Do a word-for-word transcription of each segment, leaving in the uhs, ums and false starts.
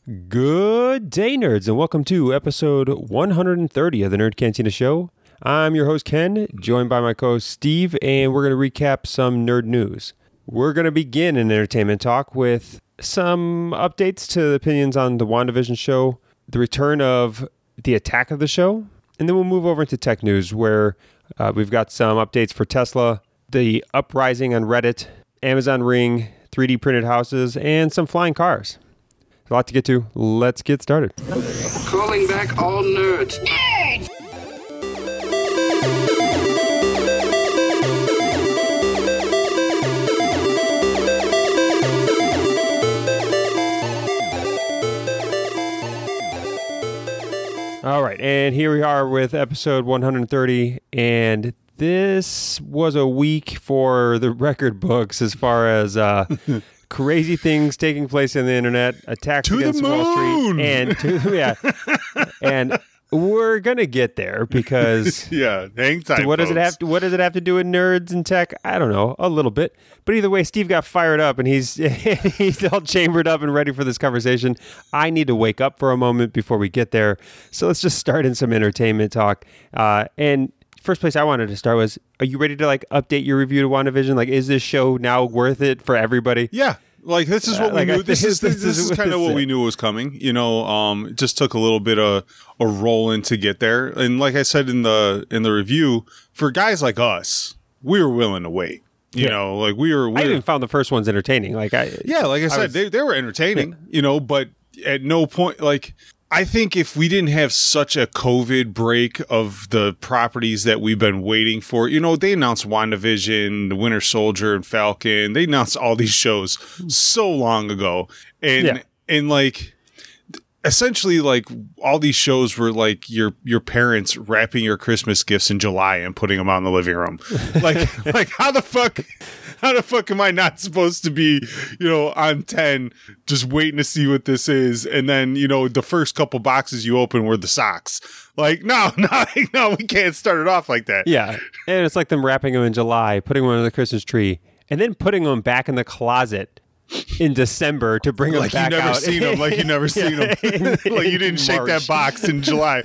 Good day, nerds, and welcome to episode one hundred thirty of the Nerd Cantina Show. I'm your host, Ken, joined by my co-host, Steve, and we're going to recap some nerd news. We're going to begin an entertainment talk with some updates to the opinions on the WandaVision show, the return of the Attack of the Show, and then we'll move over into tech news, where uh, we've got some updates for Tesla, the uprising on Reddit, Amazon Ring, three D printed houses, and some flying cars. A lot to get to. Let's get started. Calling back all nerds. Nerds! All right, and here we are with episode one hundred thirty, and this was a week for the record books as far as uh, crazy things taking place in the internet, attacks to against the moon. Wall Street, and to, yeah, and we're gonna get there because yeah, hang tight. what does folks. it have to what does it have to do with nerds and tech? I don't know, a little bit, but either way, Steve got fired up and he's he's all chambered up and ready for this conversation. I need to wake up for a moment before we get there, so let's just start in some entertainment talk. Uh, and first place I wanted to start was, are you ready to like update your review to WandaVision? Like, is this show now worth it for everybody? Yeah. Like, this is what Uh, like, we I knew. This think is this, this this is is kind of what what this we is. knew was coming. You know, um, it just took a little bit of a roll in to get there. And like I said in the in the review, for guys like us, we were willing to wait. You Yeah. know, like we were. We I were even found the first ones entertaining. Like, I yeah, like I said, was- they they were entertaining. You know, but at no point, like, I think if we didn't have such a COVID break of the properties that we've been waiting for, you know, they announced WandaVision, The Winter Soldier, and Falcon. They announced all these shows so long ago. And, Yeah. and like, essentially, like, all these shows were like your your parents wrapping your Christmas gifts in July and putting them out in the living room. Like, like how the fuck... How the fuck am I not supposed to be, you know, on ten, just waiting to see what this is? And then, you know, the first couple boxes you open were the socks. Like, no, no, no, we can't start it off like that. Yeah, and it's like them wrapping them in July, putting them under the Christmas tree, and then putting them back in the closet in December to bring them Like you back never out. seen them, like you never seen them. Like you didn't shake that March. box in July.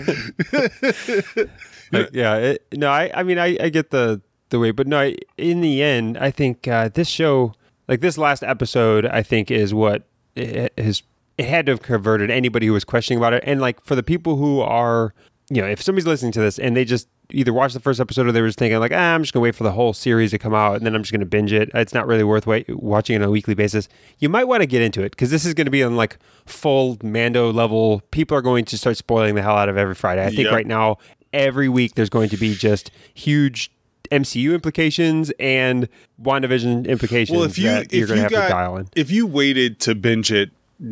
Like, yeah, it, no, I, I mean, I, I get the the way, but no, I, in the end, I think uh, this show, like this last episode, I think is what it has. It had to have converted anybody who was questioning about it, and like for the people who are, you know, if somebody's listening to this and they just either watched the first episode or they were just thinking like, ah, I'm just gonna wait for the whole series to come out and then I'm just gonna binge it. It's not really worth wait, watching it on a weekly basis. You might want to get into it because this is going to be on like full Mando level. People are going to start spoiling the hell out of every Friday. I think Yep. right now, every week there's going to be just huge M C U implications and WandaVision implications Well, if you that if you're going to you have got to dial in. if you waited to binge it,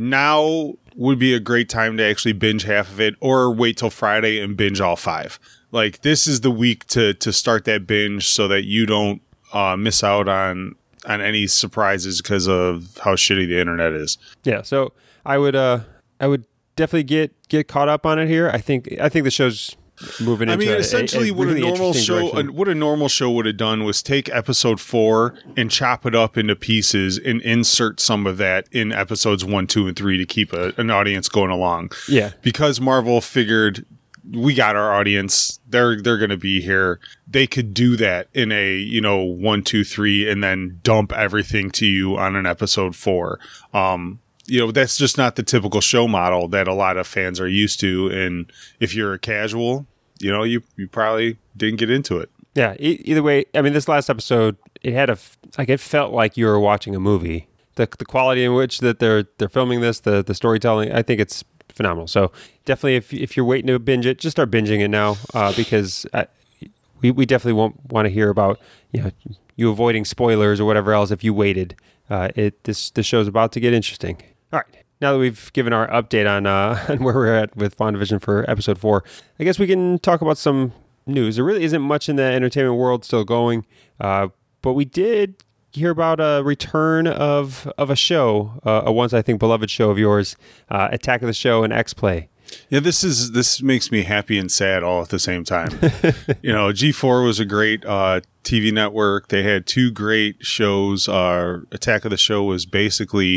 now would be a great time to actually binge half of it, or wait till Friday and binge all five. Like, this is the week to to start that binge so that you don't uh, miss out on on any surprises because of how shitty the internet is. Yeah, so I would uh I would definitely get get caught up on it here. I think I think the show's moving I into mean, a- a- essentially, a what a really normal interesting show, direction. uh, what a normal show would have done was take episode four and chop it up into pieces and insert some of that in episodes one, two, and three to keep a, an audience going along. Yeah. Because Marvel figured we got our audience; they're they're going to be here. They could do that in a you know one, two, three, and then dump everything to you on an episode four. Um, you know, that's just not the typical show model that a lot of fans are used to. And if you're a casual, you know, you, you probably didn't get into it. Yeah, e- either way, I mean, this last episode, it had a f- like it felt like you were watching a movie. The the quality in which that they're they're filming this, the the storytelling, I think it's phenomenal. So definitely, if if you're waiting to binge it, just start binging it now, uh, because I, we we definitely won't want to hear about you know you avoiding spoilers or whatever else if you waited. Uh, it this this show's about to get interesting. All right. Now that we've given our update on uh, on where we're at with WandaVision for episode four, I guess we can talk about some news. There really isn't much in the entertainment world still going, uh, but we did hear about a return of of a show, uh, a once I think beloved show of yours, uh, Attack of the Show and X-Play. Yeah, this is this makes me happy and sad all at the same time. You know, G four was a great uh, T V network. They had two great shows. Uh, Attack of the Show was basically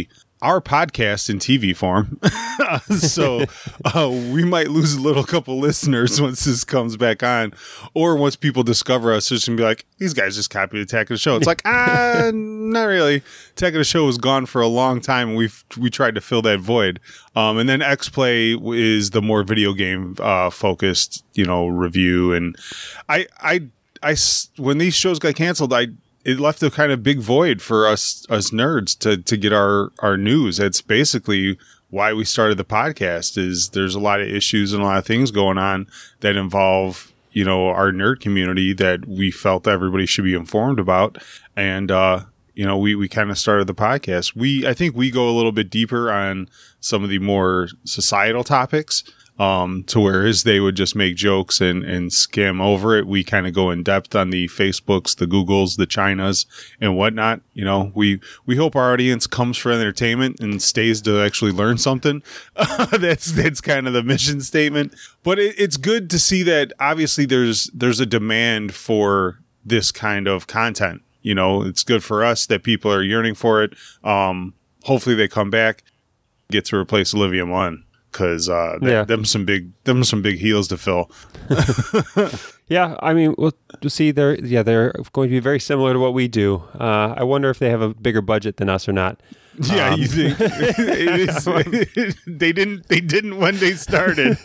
our podcast in T V form. So uh, we might lose a little couple listeners once this comes back on, or once people discover us, just gonna be like, these guys just copied Attack of the Show. It's like, ah, not really. Attack of the Show was gone for a long time, and we've we tried to fill that void. Um, and then X Play is the more video game uh, focused, you know, review. And I, I, I, when these shows got canceled, I. It left a kind of big void for us us nerds to to get our our news. That's basically why we started the podcast. Is there's a lot of issues and a lot of things going on that involve, you know, our nerd community that we felt everybody should be informed about. And uh, you know, we we kind of started the podcast. We I think we go a little bit deeper on some of the more societal topics. Um, to whereas they would just make jokes and, and skim over it. We kind of go in depth on the Facebooks, the Googles, the Chinas, and whatnot. You know, we, we hope our audience comes for entertainment and stays to actually learn something. that's, that's kind of the mission statement, but it, it's good to see that obviously there's, there's a demand for this kind of content. You know, it's good for us that people are yearning for it. Um, hopefully they come back, get to replace Olivia Munn. Because uh, yeah. them some big them some big heels to fill. Yeah, I mean, we'll see. They're yeah, they're going to be very similar to what we do. Uh, I wonder if they have a bigger budget than us or not. Yeah, um, you think it is, they didn't? They didn't when they started.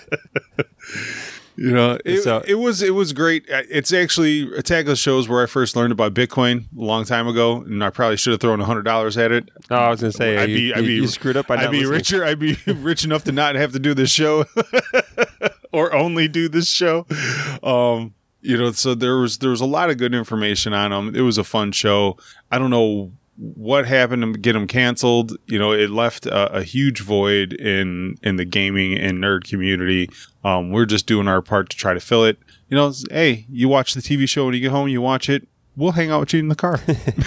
You know, it, so, it was it was great. It's actually Attack of the Shows where I first learned about Bitcoin a long time ago, and I probably should have thrown a hundred dollars at it. Oh, I was going to say, I'd you, be, I'd you, be, you screwed up. By I'd not be listening. richer. I'd be rich enough to not have to do this show, or only do this show. Um, you know, so there was there was a lot of good information on them. It was a fun show. I don't know what happened to get them canceled. You know, it left a, a huge void in in the gaming and nerd community. Um, we're just doing our part to try to fill it. You know, hey, you watch the T V show when you get home, you watch it. We'll hang out with you in the car.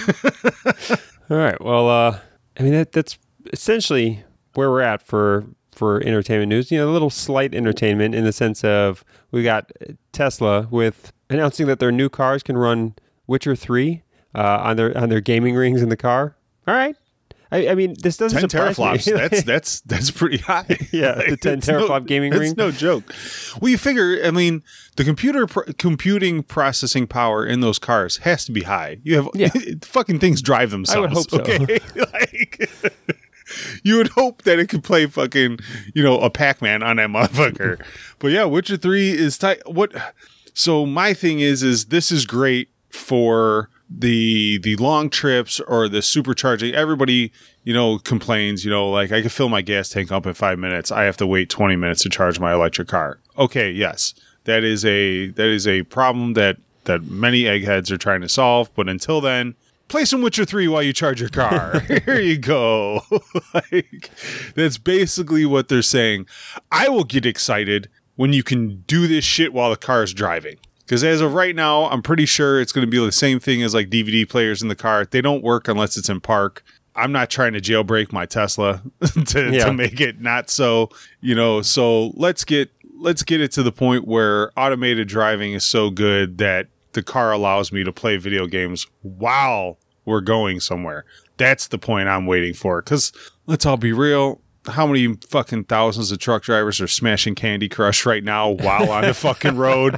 All right. Well, uh, I mean, that, that's essentially where we're at for for entertainment news. You know, a little slight entertainment in the sense of we got Tesla with announcing that their new cars can run Witcher three uh, on their on their gaming rings in the car. All right. I, I mean, this doesn't ten surprise teraflops. me. that's that's that's pretty high. Yeah, the ten teraflop no, gaming that's ring. no joke. Well, you figure, I mean, the computer pr- computing processing power in those cars has to be high. You have Yeah. fucking things drive themselves. I would hope so. Okay, like you would hope that it could play fucking, you know, a Pac-Man on that motherfucker. But yeah, Witcher three is tight. What? So my thing is, is this is great for the the long trips or the supercharging. Everybody, you know, complains, you know, like I can fill my gas tank up in five minutes. I have to wait twenty minutes to charge my electric car. Okay, yes. That is a that is a problem that that many eggheads are trying to solve, but until then, play some Witcher three while you charge your car. Here you go. Like, that's basically what they're saying. I will get excited when you can do this shit while the car is driving. Because as of right now, I'm pretty sure it's going to be the same thing as like D V D players in the car. They don't work unless it's in park. I'm not trying to jailbreak my Tesla to, Yeah. to make it not so, you know, so let's get let's get it to the point where automated driving is so good that the car allows me to play video games while we're going somewhere. That's the point I'm waiting for. Because let's all be real. How many fucking thousands of truck drivers are smashing Candy Crush right now while on the fucking road?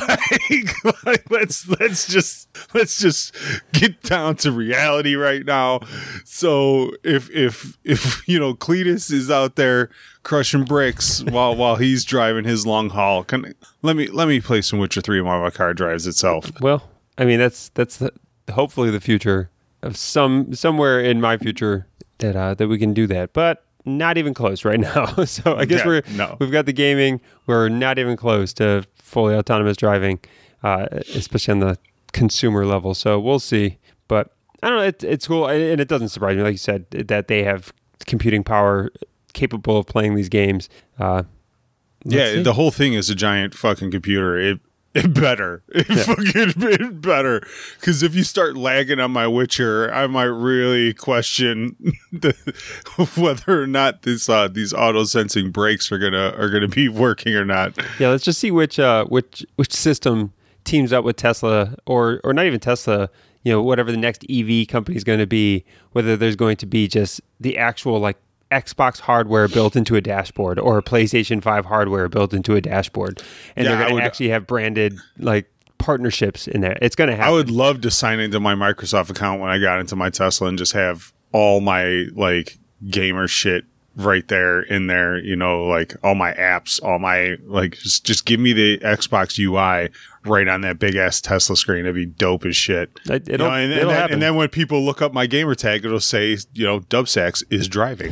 Like, like, let's let's just let's just get down to reality right now. So if if if you know Cletus is out there crushing bricks while while he's driving his long haul, can let me let me play some Witcher three while my car drives itself. Well, I mean, that's that's the, hopefully the future of some somewhere in my future that uh, that we can do that, but not even close right now. So I guess Yeah, we're no. we've got the gaming. We're not even close to fully autonomous driving, uh, especially on the consumer level. So we'll see. But I don't know. It, it's cool, and it doesn't surprise me, like you said, that they have computing power capable of playing these games. Uh, Yeah, see. the whole thing is a giant fucking computer. It it better. It Yeah. fucking it better. Because if you start lagging on my Witcher, I might really question the, whether or not this uh, these auto sensing brakes are gonna are gonna be working or not. Yeah, let's just see which uh, which which system teams up with Tesla, or or not even Tesla, you know, whatever the next E V company is going to be, whether there's going to be just the actual like Xbox hardware built into a dashboard or PlayStation five hardware built into a dashboard. And Yeah, they're I going would- to actually have branded like partnerships in there. It's going to happen. I would love to sign into my Microsoft account when I got into my Tesla and just have all my like gamer shit right there in there, you know, like all my apps, all my like just, just give me the Xbox U I right on that big ass Tesla screen. It'd be dope as shit. It- You it'll- know, and, and, it'll then, happen. and then when people look up my gamer tag, it'll say, you know, Dubsax is driving.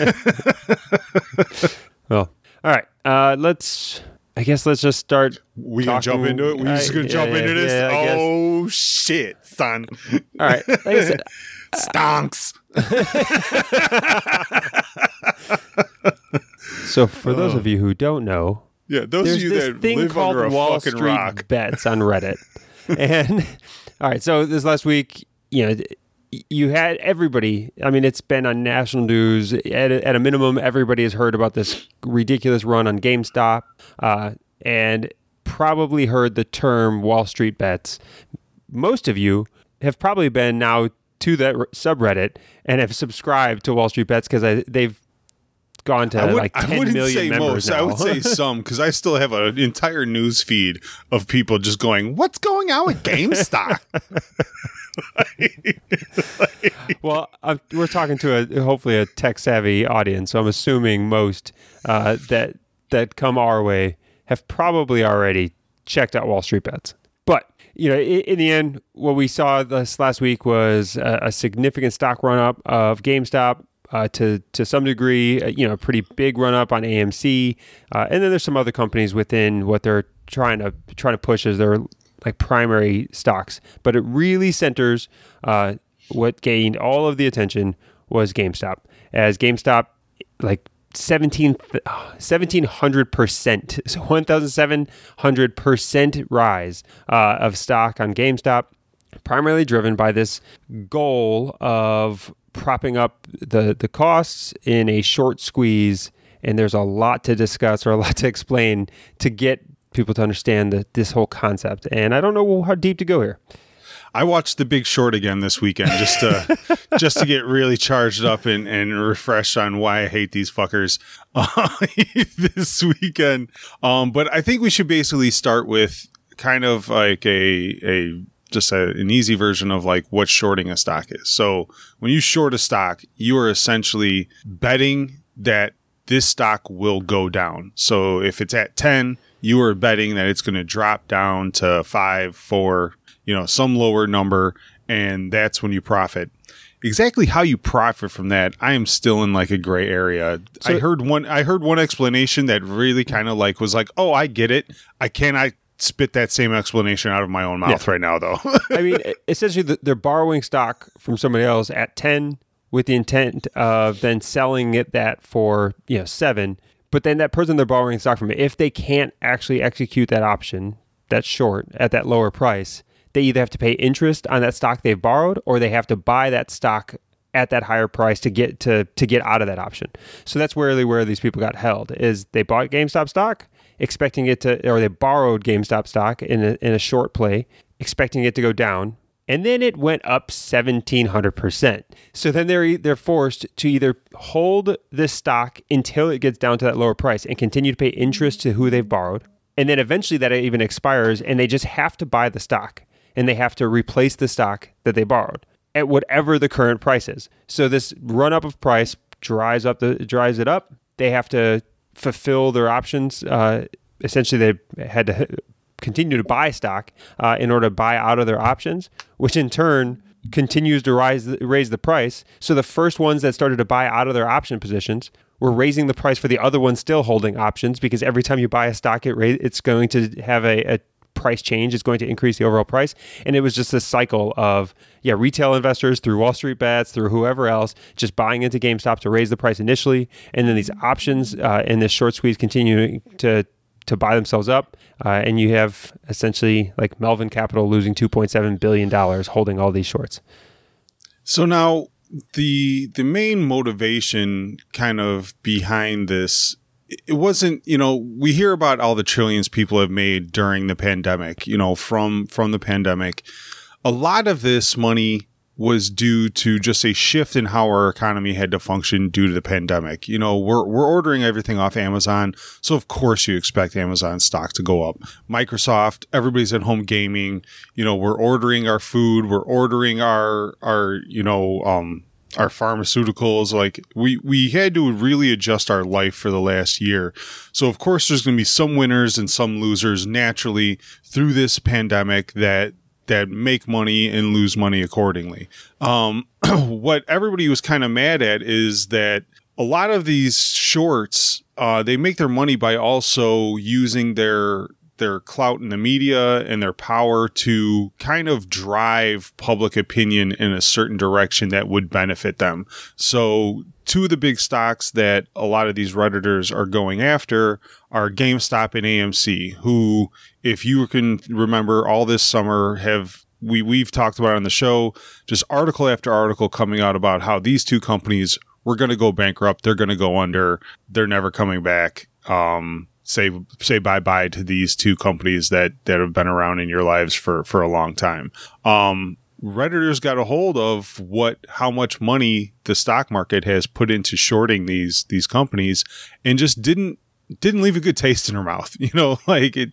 Well, all right. Uh, let's, I guess let's just start. We gonna talking- jump into it? We I- just gonna yeah, jump yeah, into this? yeah, I guess. Oh shit, son. All right. Like I said, Stonks. so for those of you who don't know, Yeah, those there's of you this that thing live called under a Wall fucking Street rock. Bets on Reddit. And all right, so this last week, you know, you had everybody. I mean, it's been on national news. At a, at a minimum, everybody has heard about this ridiculous run on GameStop, uh, and probably heard the term Wall Street Bets. Most of you have probably been now to that r- subreddit and have subscribed to Wall Street Bets because they've gone to I, would, like I ten wouldn't million say members most. now. I would say some because I still have an entire news feed of people just going, "What's going on with GameStop?" Well, uh, we're talking to a hopefully a tech savvy audience, so I'm assuming most uh, that that come our way have probably already checked out Wall Street Bets. But you know, in, in the end, what we saw this last week was a, a significant stock run up of GameStop. Uh, to to some degree, uh, you know, a pretty big run up on A M C, uh, and then there's some other companies within what they're trying to trying to push as their like primary stocks. But it really centers uh, what gained all of the attention was GameStop, as GameStop like seventeen hundred percent, so one thousand seven hundred percent rise uh, of stock on GameStop, primarily driven by this goal of propping up the, the costs in a short squeeze. And there's a lot to discuss or a lot to explain to get people to understand the, this whole concept. And I don't know how deep to go here. I watched The Big Short again this weekend just to just to get really charged up and, and refreshed on why I hate these fuckers uh, this weekend. Um, but I think we should basically start with kind of like a a just a, an easy version of like what shorting a stock is. So when you short a stock, you are essentially betting that this stock will go down. So if it's at ten, you are betting that it's going to drop down to five, four, you know, some lower number, and that's when you profit. Exactly how you profit from that, I am still in like a gray area. So- I heard one I heard one explanation that really kind of like was like, "Oh, I get it. I cannot spit that same explanation out of my own mouth Yeah. right now though." I mean, essentially, th- they're borrowing stock from somebody else at ten with the intent of then selling it that for, you know, seven. But then that person they're borrowing stock from, if they can't actually execute that option, that's short at that lower price, they either have to pay interest on that stock they've borrowed, or they have to buy that stock at that higher price to get to to get out of that option. So that's really where these people got held, is they bought GameStop stock expecting it to, or they borrowed GameStop stock in a, in a short play, expecting it to go down, and then it went up seventeen hundred percent. So then they're they're forced to either hold this stock until it gets down to that lower price and continue to pay interest to who they've borrowed, and then eventually that even expires, and they just have to buy the stock, and they have to replace the stock that they borrowed at whatever the current price is. So this run up of price dries up the dries it up. They have to fulfill their options. Uh, essentially, they had to continue to buy stock uh, in order to buy out of their options, which in turn continues to rise raise the price. So the first ones that started to buy out of their option positions were raising the price for the other ones still holding options, because every time you buy a stock, it ra- it's going to have a, a price change. It's going to increase the overall price. And it was just this cycle of, yeah, retail investors through Wall Street Bets, through whoever else, just buying into GameStop to raise the price initially. And then these options uh, in this short squeeze continuing to to buy themselves up. Uh, and you have essentially like Melvin Capital losing two point seven billion dollars holding all these shorts. So now the the main motivation kind of behind this, it wasn't, you know, we hear about all the trillions people have made during the pandemic, you know, from from the pandemic. a lot of this money was due to just a shift in how our economy had to function due to the pandemic. You know, we're we're ordering everything off Amazon, so of course you expect Amazon stock to go up. Microsoft, everybody's at home gaming. You know, we're ordering our food, we're ordering our our you know um our pharmaceuticals. Like we we had to really adjust our life for the last year. So of course there's going to be some winners and some losers naturally through this pandemic that that make money and lose money accordingly. Um, what everybody was kind of mad at is that a lot of these shorts, uh, they make their money by also using their their clout in the media and their power to kind of drive public opinion in a certain direction that would benefit them. So two of the big stocks that a lot of these Redditors are going after are GameStop and A M C, who, if you can remember, all this summer have we, we've talked about on the show, just article after article coming out about how these two companies were going to go bankrupt. They're going to go under. They're never coming back. Um, say say bye-bye to these two companies that, that have been around in your lives for, for a long time. Um, Redditors got a hold of what how much money the stock market has put into shorting these these companies and just didn't didn't leave a good taste in her mouth. You know, like it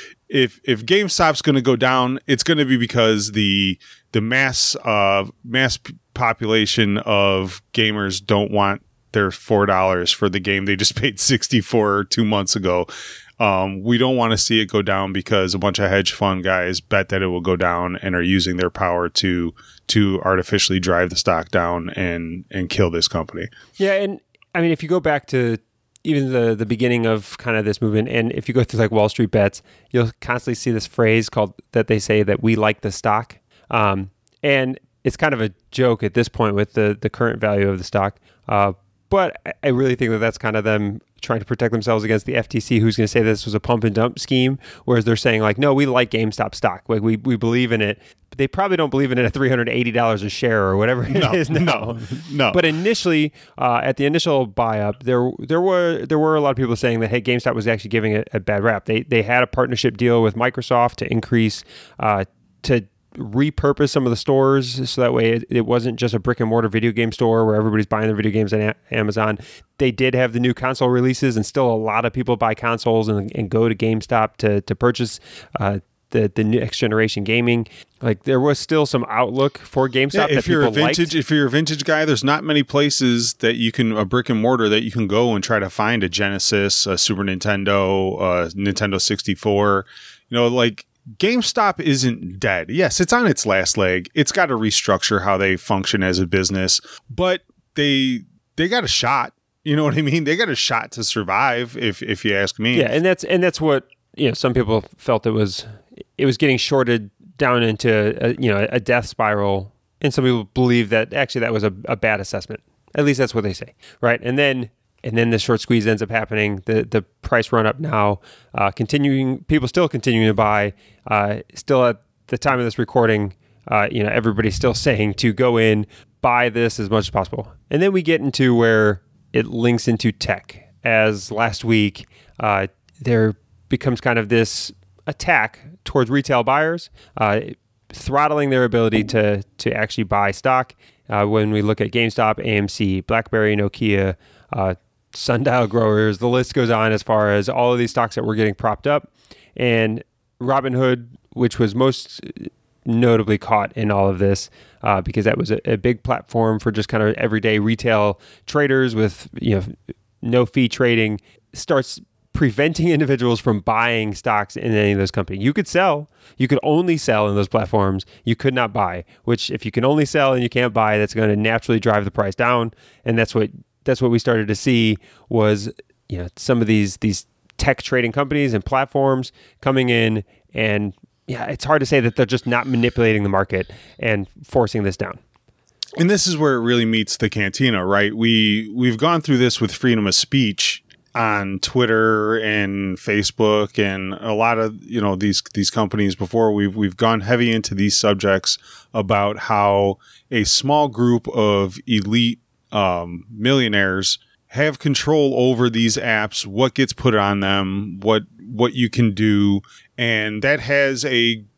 if if GameStop's going to go down, it's going to be because the the mass uh mass p- population of gamers don't want their four dollars for the game they just paid sixty-four dollars two months ago. Um, we don't want to see it go down because a bunch of hedge fund guys bet that it will go down and are using their power to to artificially drive the stock down and and kill this company. Yeah, and I mean, if you go back to even the the beginning of kind of this movement, and if you go through like Wall Street Bets, you'll constantly see this phrase called that they say that we like the stock, um, and it's kind of a joke at this point with the the current value of the stock. Uh, But I really think that that's kind of them trying to protect themselves against the F T C, who's going to say this was a pump and dump scheme, whereas they're saying like, no, we like GameStop stock. Like we, we believe in it. But they probably don't believe in it at three hundred eighty dollars a share or whatever it no, is now. No, no. But initially, uh, at the initial buy up, there there were there were a lot of people saying that, hey, GameStop was actually giving it a bad rap. They, they had a partnership deal with Microsoft to increase, uh, to repurpose some of the stores so that way it, it wasn't just a brick and mortar video game store where everybody's buying their video games on a- Amazon. They did have the new console releases, and still a lot of people buy consoles and, and go to GameStop to to purchase uh, the the next generation gaming. Like there was still some outlook for GameStop. Yeah, that if you're a people vintage, liked. if you're a vintage guy, there's not many places that you can a brick and mortar that you can go and try to find a Genesis, a Super Nintendo, a Nintendo sixty-four. You know, like. GameStop isn't dead. Yes, it's on its last leg. It's got to restructure how they function as a business, but they they got a shot. You know what I mean? They got a shot to survive, if if you ask me. Yeah, and that's and that's what you know. Some people felt it was it was getting shorted down into a, you know a death spiral, and some people believe that actually that was a, a bad assessment. At least that's what they say, right? And then. And then the short squeeze ends up happening. The the price run up now, uh, continuing. People still continuing to buy. Uh, still at the time of this recording, uh, you know, everybody's still saying to go in, buy this as much as possible. And then we get into where it links into tech. As last week, uh, there becomes kind of this attack towards retail buyers, uh, throttling their ability to to actually buy stock. Uh, when we look at GameStop, A M C, BlackBerry, Nokia. Uh, Sundial Growers, the list goes on as far as all of these stocks that were getting propped up. And Robinhood, which was most notably caught in all of this, uh, because that was a, a big platform for just kind of everyday retail traders with you know no fee trading, starts preventing individuals from buying stocks in any of those companies. You could sell. You could only sell in those platforms. You could not buy, which if you can only sell and you can't buy, that's going to naturally drive the price down. And that's what That's what we started to see was, you know, some of these these tech trading companies and platforms coming in, and yeah, it's hard to say that they're just not manipulating the market and forcing this down. And this is where it really meets the cantina, right? We we've gone through this with freedom of speech on Twitter and Facebook and a lot of, you know, these these companies before. We've we've gone heavy into these subjects about how a small group of elite Um, millionaires have control over these apps, what gets put on them, what what you can do, and that has a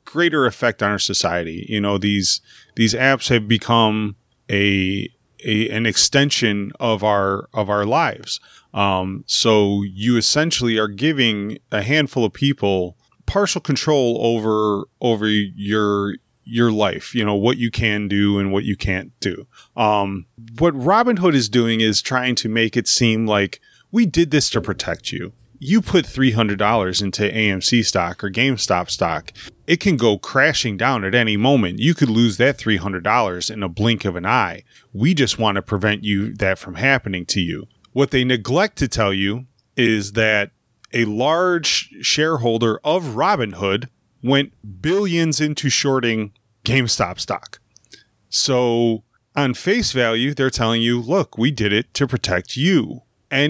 greater effect on our society. You know, these these apps have become a, a an extension of our of our lives. Um, so you essentially are giving a handful of people partial control over over your your life, you know, what you can do and what you can't do. Um, what Robinhood is doing is trying to make it seem like we did this to protect you. You put three hundred dollars into A M C stock or GameStop stock, it can go crashing down at any moment. You could lose that three hundred dollars in a blink of an eye. We just want to prevent you that from happening to you. What they neglect to tell you is that a large shareholder of Robinhood went billions into shorting GameStop stock. So on face value, they're telling you, look, we did it to protect you.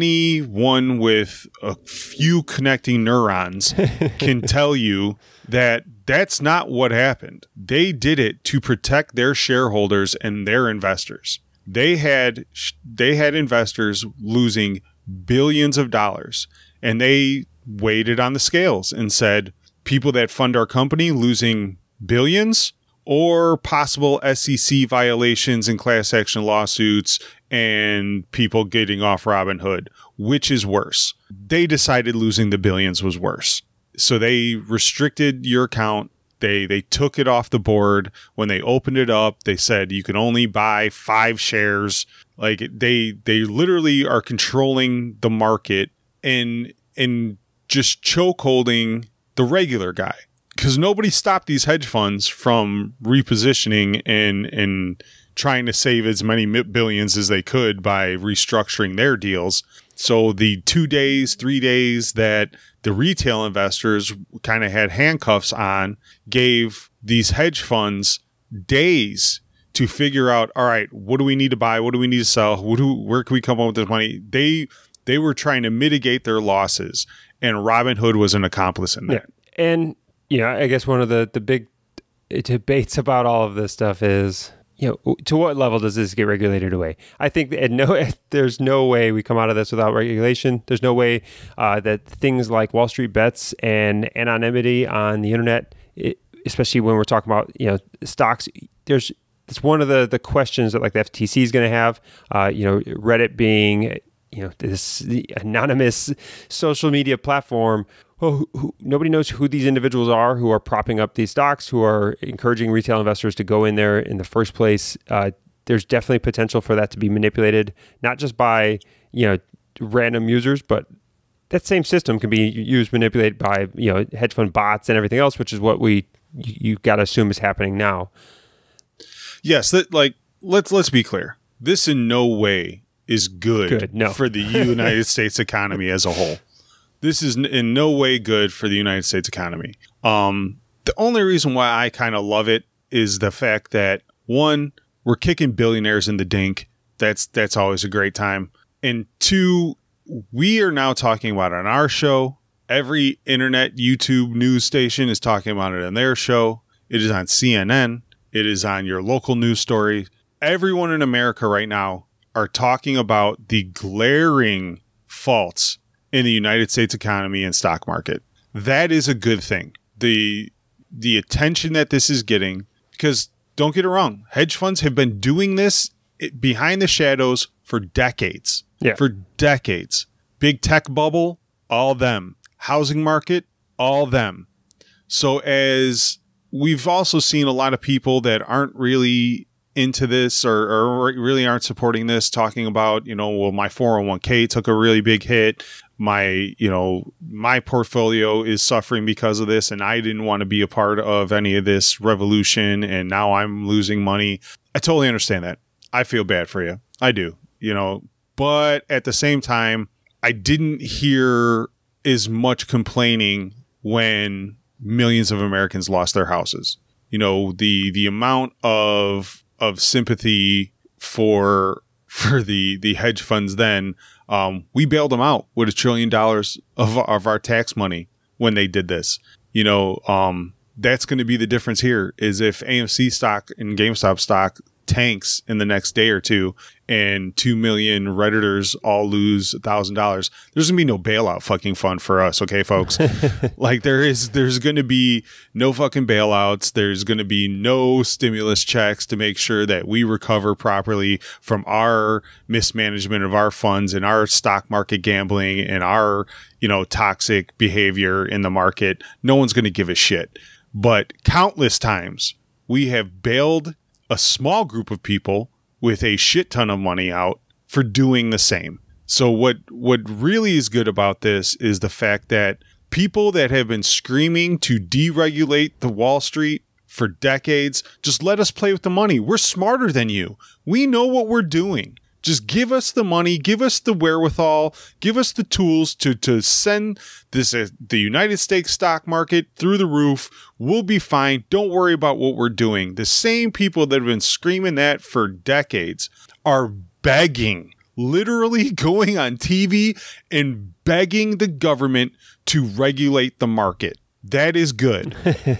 Anyone with a few connecting neurons can tell you that that's not what happened. They did it to protect their shareholders and their investors. They had they had investors losing billions of dollars, and they weighed it on the scales and said, people that fund our company losing billions, or possible S E C violations and class action lawsuits and people getting off Robinhood, which is worse? They decided losing the billions was worse. So they restricted your account. They they took it off the board. When they opened it up, they said you can only buy five shares. Like they they literally are controlling the market and and just chokeholding the regular guy. Because nobody stopped these hedge funds from repositioning and and trying to save as many billions as they could by restructuring their deals. So the two days, three days that the retail investors kind of had handcuffs on gave these hedge funds days to figure out, all right, what do we need to buy? What do we need to sell? What do, where can we come up with this money? They they were trying to mitigate their losses, and Robinhood was an accomplice in that. Yeah. And yeah, I guess one of the, the big debates about all of this stuff is, you know, to what level does this get regulated away? I think that no, there's no way we come out of this without regulation. There's no way uh, that things like Wall Street bets and anonymity on the internet, it, especially when we're talking about, you know, stocks, there's it's one of the, the questions that like the F T C is going to have. Uh, you know, Reddit being, you know, this anonymous social media platform. Well, who, who, nobody knows who these individuals are who are propping up these stocks, who are encouraging retail investors to go in there in the first place. Uh, there's definitely potential for that to be manipulated, not just by, you know, random users, but that same system can be used, manipulated by, you know, hedge fund bots and everything else, which is what we you, you got to assume is happening now. Yes, that like let's let's be clear. This in no way is good, good no. for the United States economy as a whole. This is in no way good for the United States economy. Um, the only reason why I kind of love it is the fact that, one, we're kicking billionaires in the dink. That's that's always a great time. And two, we are now talking about it on our show. Every internet, YouTube news station is talking about it on their show. It is on C N N. It is on your local news story. Everyone in America right now are talking about the glaring faults in the United States economy and stock market. That is a good thing. The the attention that this is getting, because don't get it wrong, hedge funds have been doing this behind the shadows for decades. Yeah. For decades. Big tech bubble, all them. Housing market, all them. So as we've also seen a lot of people that aren't really into this or, or really aren't supporting this, talking about, you know, well, my four oh one k took a really big hit. My, you know, my portfolio is suffering because of this, and I didn't want to be a part of any of this revolution, and now I'm losing money. I totally understand that. I feel bad for you. I do, you know, but at the same time, I didn't hear as much complaining when millions of Americans lost their houses. You know, the the amount of of sympathy for for the the hedge funds then. Um, we bailed them out with a trillion dollars of, of our tax money when they did this. You know, um, that's going to be the difference here is if A M C stock and GameStop stock tanks in the next day or two and two million Redditors all lose a thousand dollars, there's gonna be no bailout fucking fund for us, okay, folks? Like there is, there's gonna be no fucking bailouts. There's gonna be no stimulus checks to make sure that we recover properly from our mismanagement of our funds and our stock market gambling and our, you know, toxic behavior in the market. No one's gonna give a shit. But countless times we have bailed a small group of people with a shit ton of money out for doing the same. So what what really is good about this is the fact that people that have been screaming to deregulate the Wall Street for decades, just let us play with the money. We're smarter than you. We know what we're doing. Just give us the money, give us the wherewithal, give us the tools to to send this uh, the United States stock market through the roof. We'll be fine. Don't worry about what we're doing. The same people that have been screaming that for decades are begging, literally going on T V and begging the government to regulate the market. That is good.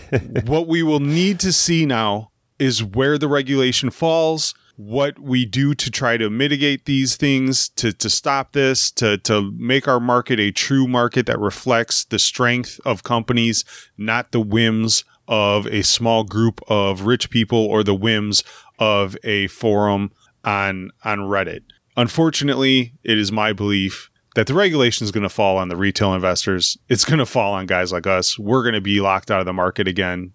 What we will need to see now is where the regulation falls, what we do to try to mitigate these things, to, to stop this, to, to make our market a true market that reflects the strength of companies, not the whims of a small group of rich people or the whims of a forum on, on Reddit. Unfortunately, it is my belief that the regulation is going to fall on the retail investors. It's going to fall on guys like us. We're going to be locked out of the market again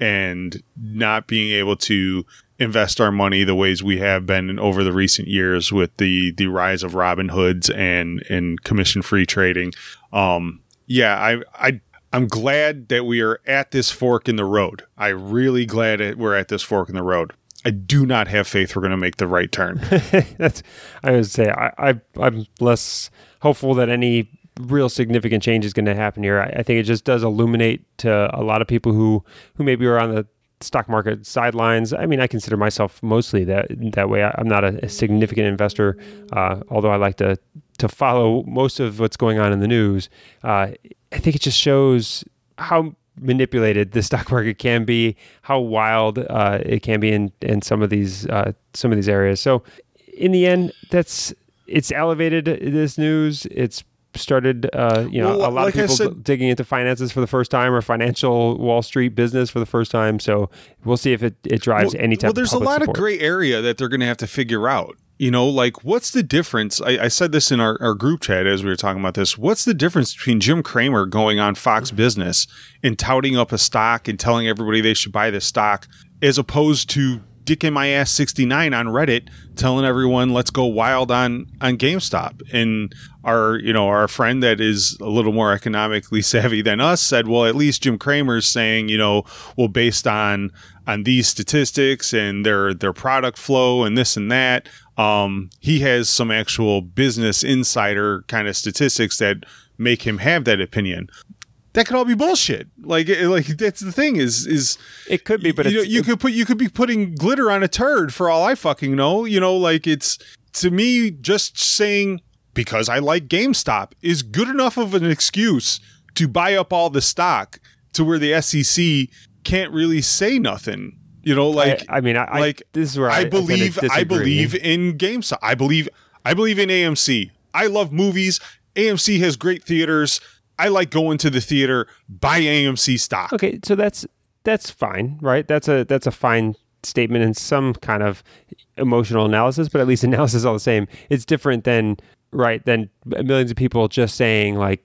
and not being able to invest our money the ways we have been over the recent years with the the rise of Robinhoods and and commission free trading. Um, yeah, I I I'm glad that we are at this fork in the road. I really glad that we're at this fork in the road. I do not have faith we're going to make the right turn. That's I would say I, I I'm less hopeful that any real significant change is going to happen here. I, I think it just does illuminate to a lot of people who who maybe are on the stock market sidelines. I mean, I consider myself mostly that that way. I, I'm not a, a significant investor, uh, although I like to to follow most of what's going on in the news. Uh, I think it just shows how manipulated the stock market can be, how wild uh, it can be in in some of these uh, some of these areas. So, in the end, that's it's elevated this news. It's started, uh, you know, well, a lot like of people said, digging into finances for the first time or financial Wall Street business for the first time. So we'll see if it, it drives well, any type well, there's of a lot support. of gray area that they're going to have to figure out. You know, like what's the difference? I, I said this in our, our group chat as we were talking about this. What's the difference between Jim Cramer going on Fox Business and touting up a stock and telling everybody they should buy this stock as opposed to Dick in my ass sixty-nine on Reddit telling everyone let's go wild on on GameStop? And our you know our friend that is a little more economically savvy than us said, well, at least Jim Cramer's saying, you know, well, based on on these statistics and their their product flow and this and that, um, he has some actual Business Insider kind of statistics that make him have that opinion. That could all be bullshit. Like, like that's the thing is, is it could be, but you, it's, know, you could put, you could be putting glitter on a turd for all I fucking know. You know, like it's to me just saying because I like GameStop is good enough of an excuse to buy up all the stock to where the S E C can't really say nothing. You know, like I, I mean, I, like I, this is where I, I believe. I, I believe in GameStop. I believe. I believe in A M C. I love movies. A M C has great theaters. I like going to the theater, buy A M C stock. Okay, so that's that's fine, right? That's a that's a fine statement and some kind of emotional analysis, but at least analysis is all the same. It's different than right than millions of people just saying like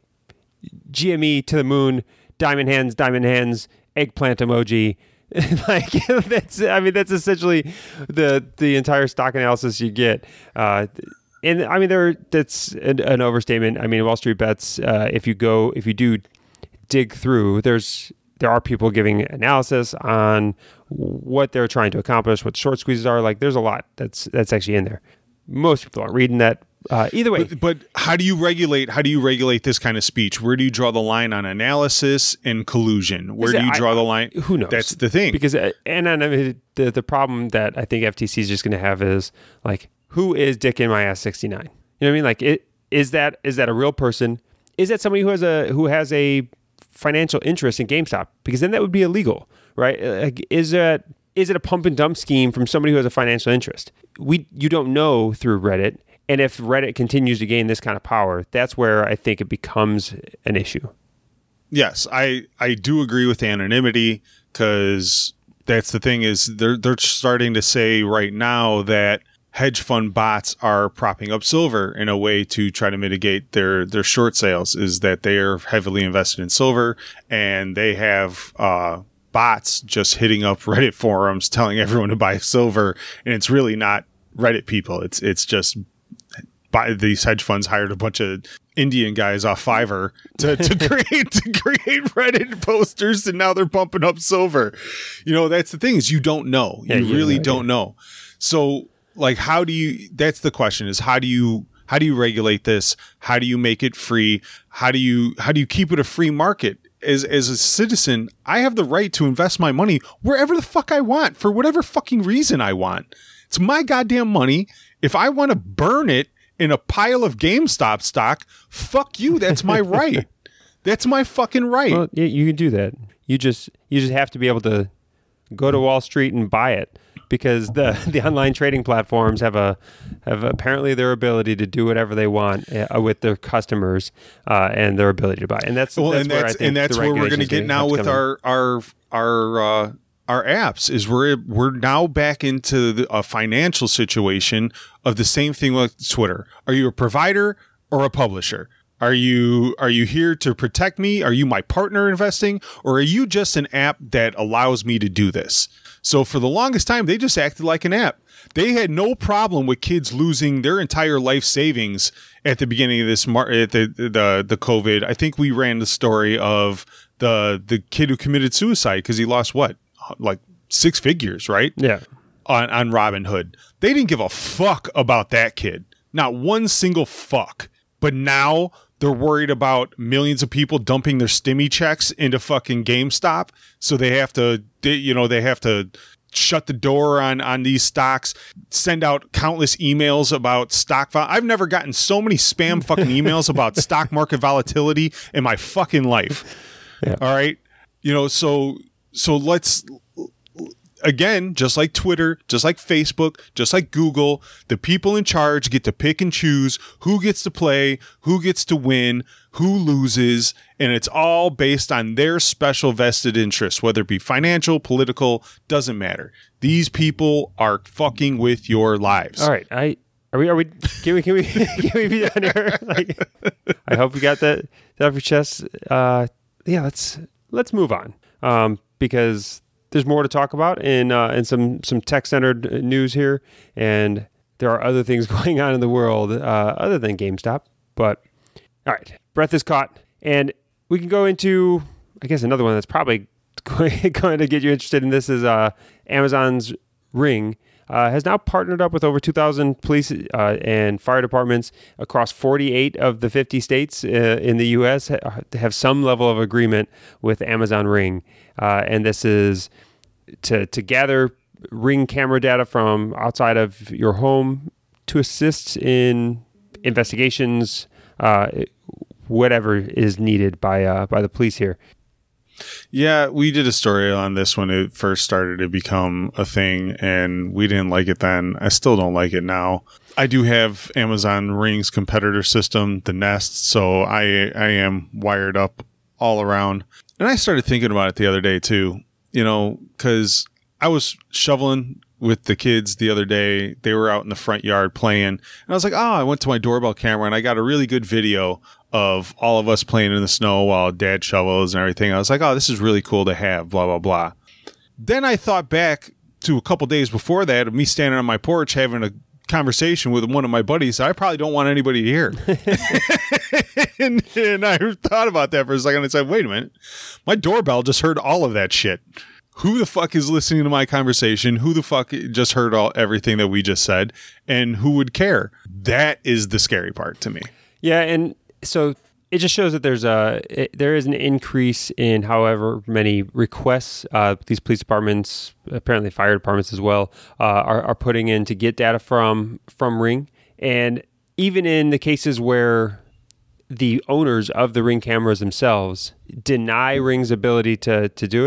G M E to the moon, diamond hands, diamond hands, eggplant emoji. Like that's I mean that's essentially the the entire stock analysis you get. Uh, And I mean, there that's an, an overstatement. I mean, Wall Street Bets. Uh, if you go, if you do dig through, there's there are people giving analysis on what they're trying to accomplish, what short squeezes are. Like, there's a lot that's that's actually in there. Most people aren't reading that. Uh, either way, but, but how do you regulate? How do you regulate this kind of speech? Where do you draw the line on analysis and collusion? Where do you draw I, the line? Who knows? That's the thing. Because uh, and, and I mean, the the problem that I think F T C is just going to have is like. Who is Dick in my ass sixty-nine? You know what I mean? Like, it is that is that a real person? Is that somebody who has a who has a financial interest in GameStop? Because then that would be illegal, right? Like, is that is it a pump and dump scheme from somebody who has a financial interest? We you don't know through Reddit. And if Reddit continues to gain this kind of power, that's where I think it becomes an issue. Yes, I, I do agree with anonymity, because that's the thing is they're they're starting to say right now that hedge fund bots are propping up silver in a way to try to mitigate their, their short sales, is that they are heavily invested in silver, and they have uh, bots just hitting up Reddit forums telling everyone to buy silver, and it's really not Reddit people. It's it's just buy, these hedge funds hired a bunch of Indian guys off Fiverr to, to create to create Reddit posters, and now they're pumping up silver. You know, that's the thing is you don't know. You yeah, really yeah, don't yeah. know. So like, how do you, that's the question is how do you, how do you regulate this? How do you make it free? How do you, how do you keep it a free market? As, as a citizen, I have the right to invest my money wherever the fuck I want for whatever fucking reason I want. It's my goddamn money. If I want to burn it in a pile of GameStop stock, fuck you. That's my right. That's my fucking right. Well, yeah, you can do that. You just, you just have to be able to go to Wall Street and buy it. Because the, the online trading platforms have a have apparently their ability to do whatever they want uh, with their customers uh, and their ability to buy, and that's well, that's and where that's I think and that's where we're going to get now with our our our uh, our apps is we're we're now back into the, a financial situation of the same thing with Twitter. Are you a provider or a publisher? Are you are you here to protect me? Are you my partner investing, or are you just an app that allows me to do this? So for the longest time, they just acted like an app. They had no problem with kids losing their entire life savings at the beginning of this mar- at the, the the COVID. I think we ran the story of the the kid who committed suicide because he lost what, like six figures, right? Yeah. On on Robinhood, they didn't give a fuck about that kid, not one single fuck. But now they're worried about millions of people dumping their stimmy checks into fucking GameStop. So they have to, they, you know, they have to shut the door on, on these stocks, send out countless emails about stock. Vol- I've never gotten so many spam fucking emails about stock market volatility in my fucking life. Yeah. All right. You know, so, so let's, again, just like Twitter, just like Facebook, just like Google, the people in charge get to pick and choose who gets to play, who gets to win, who loses, and it's all based on their special vested interests, whether it be financial, political, doesn't matter. These people are fucking with your lives. All right, I are we are we can we can we can we be done here? Like, I hope you got that, that off your chest. Uh, yeah, let's let's move on um, because. There's more to talk about in uh, in some some tech-centered news here, and there are other things going on in the world uh, other than GameStop. But all right, breath is caught, and we can go into, I guess, another one that's probably going to get you interested in this is uh, Amazon's Ring uh, has now partnered up with over two thousand police uh, and fire departments across forty-eight of the fifty states uh, in the U S to have some level of agreement with Amazon Ring. Uh, and this is to to gather Ring camera data from outside of your home to assist in investigations, uh, whatever is needed by uh, by the police here. Yeah, we did a story on this when it first started to become a thing, and we didn't like it then. I still don't like it now. I do have Amazon Ring's competitor system, the Nest, so I I am wired up all around. And I started thinking about it the other day too, you know, because I was shoveling with the kids the other day. They were out in the front yard playing. And I was like, oh, I went to my doorbell camera and I got a really good video of all of us playing in the snow while Dad shovels and everything. I was like, oh, this is really cool to have, blah, blah, blah. Then I thought back to a couple days before that of me standing on my porch having a conversation with one of my buddies that I probably don't want anybody to hear. and, and I thought about that for a second and said, wait a minute, my doorbell just heard all of that shit. Who the fuck is listening to my conversation? Who the fuck just heard all everything that we just said? And who would care? That is the scary part to me. Yeah, and so it just shows that there's a it, there is an increase in however many requests uh, these police departments, apparently fire departments as well, uh, are, are putting in to get data from from Ring. And even in the cases where the owners of the Ring cameras themselves deny Ring's ability to to do it,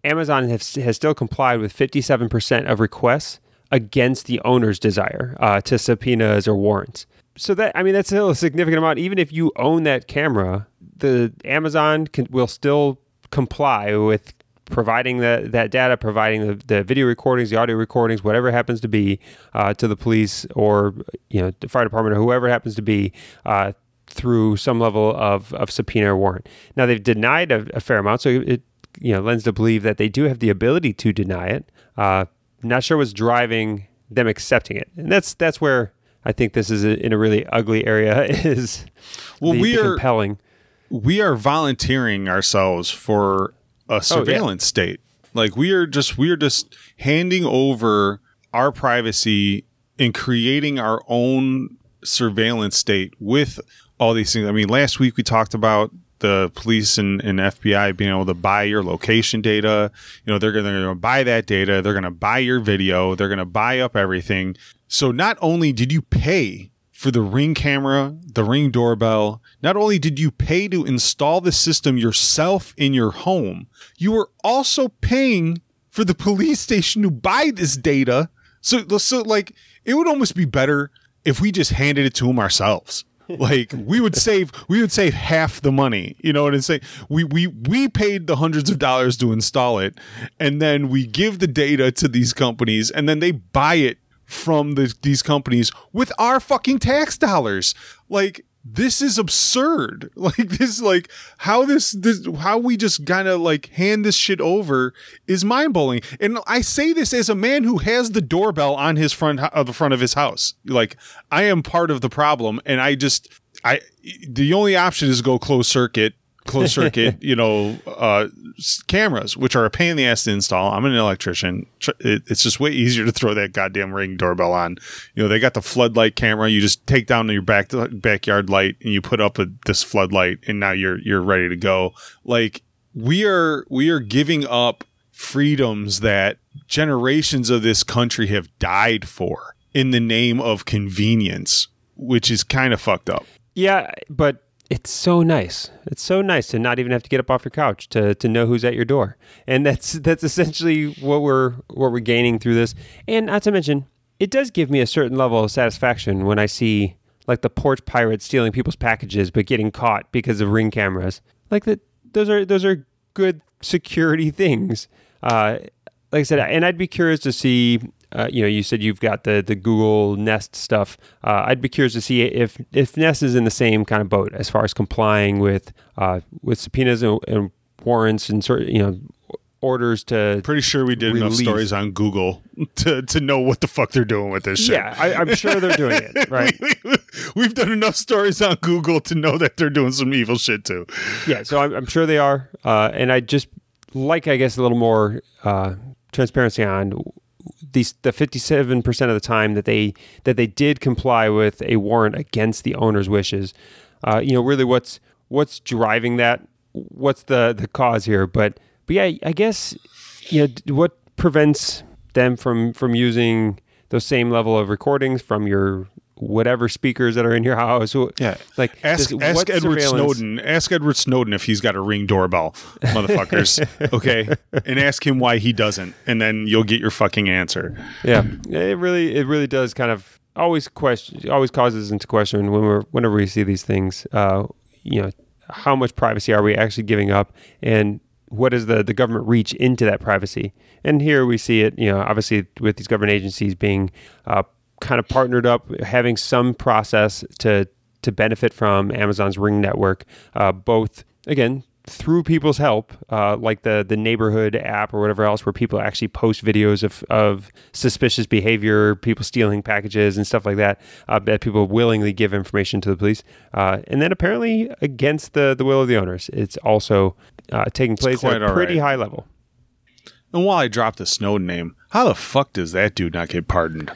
Amazon has, has still complied with fifty-seven percent of requests against the owner's desire uh, to subpoenas or warrants. So that, I mean, that's still a significant amount. Even if you own that camera, the Amazon can, will still comply with providing the, that data, providing the, the video recordings, the audio recordings, whatever it happens to be, uh, to the police or, you know, the fire department or whoever it happens to be, uh, through some level of, of subpoena or warrant. Now, they've denied a, a fair amount, so it, you know, lends to believe that they do have the ability to deny it. Uh, not sure what's driving them accepting it. And that's that's where I think this is a, in a really ugly area is well, the, we the are, compelling. We are volunteering ourselves for a surveillance oh, yeah. state. Like we are just we are just handing over our privacy and creating our own surveillance state with all these things. I mean, last week we talked about the police and, and F B I being able to buy your location data. You know, they're going to buy that data. They're going to buy your video. They're going to buy up everything. So not only did you pay for the Ring camera, the Ring doorbell, not only did you pay to install the system yourself in your home, you were also paying for the police station to buy this data. So, so like, it would almost be better if we just handed it to them ourselves. Like we would save, we would save half the money. You know what I'm saying? We we we paid the hundreds of dollars to install it, and then we give the data to these companies, and then they buy it from the, these companies with our fucking tax dollars. Like this is absurd. Like this, like how this this how we just kind of like hand this shit over is mind blowing. And I say this as a man who has the doorbell on his front of uh, the front of his house. Like I am part of the problem, and I just I the only option is go closed circuit. closed circuit, you know, uh, cameras, which are a pain in the ass to install. I'm an electrician. It's just way easier to throw that goddamn Ring doorbell on. You know, they got the floodlight camera. You just take down your back backyard light and you put up a, this floodlight, and now you're you're ready to go. Like we are we are giving up freedoms that generations of this country have died for in the name of convenience, which is kind of fucked up. Yeah, but it's so nice. It's so nice to not even have to get up off your couch to to know who's at your door. And that's that's essentially what we're what we're gaining through this. And not to mention, it does give me a certain level of satisfaction when I see like the porch pirates stealing people's packages but getting caught because of Ring cameras. Like that those are those are good security things. Uh, like I said, and I'd be curious to see Uh, you know, you said you've got the, the Google Nest stuff. Uh, I'd be curious to see if if Nest is in the same kind of boat as far as complying with uh, with subpoenas and, and warrants and sort of, you know, orders to. Pretty sure we did release. enough stories on Google to, to know what the fuck they're doing with this shit. Yeah, I, I'm sure they're doing it, right? we, we, we've done enough stories on Google to know that they're doing some evil shit too. Yeah, so I'm, I'm sure they are. Uh, and I just like, I guess, a little more uh, transparency on these the fifty-seven percent of the time that they that they did comply with a warrant against the owner's wishes. Uh, you know, really what's what's driving that? What's the, the cause here? But but yeah, I guess, you know, what prevents them from from using those same level of recordings from your whatever speakers that are in your house? Yeah, like ask does, ask Edward Snowden. Ask Edward Snowden if he's got a Ring doorbell, motherfuckers. Okay, and ask him why he doesn't, and then you'll get your fucking answer. Yeah, it really it really does kind of always question, always causes into question when we're whenever we see these things. Uh, you know, how much privacy are we actually giving up, and what is the the government reach into that privacy? And here we see it. You know, obviously with these government agencies being uh, kind of partnered up, having some process to to benefit from Amazon's Ring network, uh, both, again, through people's help, uh, like the the neighborhood app or whatever else, where people actually post videos of, of suspicious behavior, people stealing packages and stuff like that, uh, that people willingly give information to the police. Uh, and then apparently against the, the will of the owners, it's also uh, taking place at a pretty right. high level. And while I dropped the Snowden name, how the fuck does that dude not get pardoned?